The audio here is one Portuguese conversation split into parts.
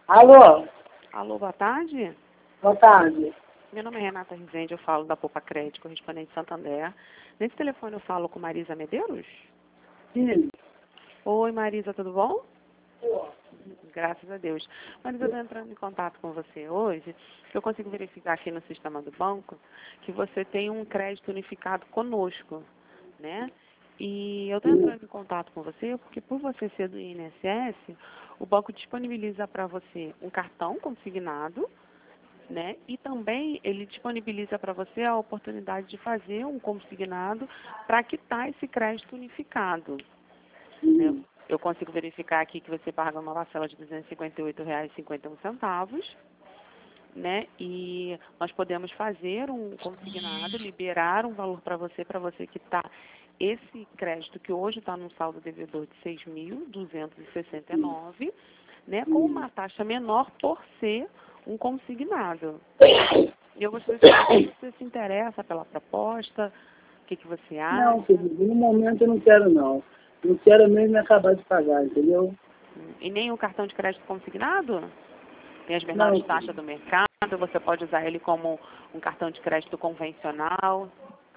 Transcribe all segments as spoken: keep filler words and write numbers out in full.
Alô? Alô, boa tarde. Boa tarde. Meu nome é Renata Rezende, eu falo da Poupa Crédito, correspondente de Santander. Nesse telefone eu falo com Marisa Medeiros? Sim. Oi, Marisa, tudo bom? Graças a Deus. Marisa, eu estou entrando em contato com você hoje, que eu consigo verificar aqui no sistema do banco que você tem um crédito unificado conosco, né? E eu estou entrando em contato com você porque, por você ser do I N S S, o banco disponibiliza para você um cartão consignado, né? E também ele disponibiliza para você a oportunidade de fazer um consignado para quitar esse crédito unificado, né? Eu consigo verificar aqui que você paga uma parcela de duzentos e cinquenta e oito reais e cinquenta e um centavos, né? E nós podemos fazer um consignado, liberar um valor para você, para você quitar esse crédito que hoje está num saldo devedor de seis mil duzentos e sessenta e nove, né? Com uma taxa menor por ser um consignado. E eu gostaria de saber se você se interessa pela proposta, o que, que você acha. Não, querido, no momento eu não quero não. Não quero mesmo acabar de pagar, entendeu? E nem o cartão de crédito consignado? Tem as Não, menores querido. taxas do mercado, você pode usar ele como um cartão de crédito convencional.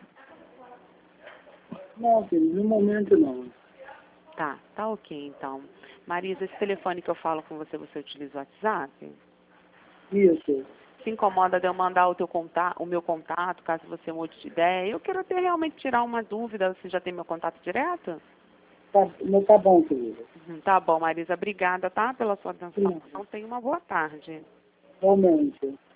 Não, querido, no momento não. Tá, tá ok então. Marisa, esse telefone que eu falo com você, você utiliza o WhatsApp? Isso. Se incomoda de eu mandar o, teu contato, o meu contato, caso você mude de ideia? Eu quero até realmente tirar uma dúvida, você já tem meu contato direto? Tá, não tá bom, querido. Uhum, tá bom, Marisa, obrigada, tá, pela sua atenção. Sim. Então, tenha uma boa tarde. Realmente.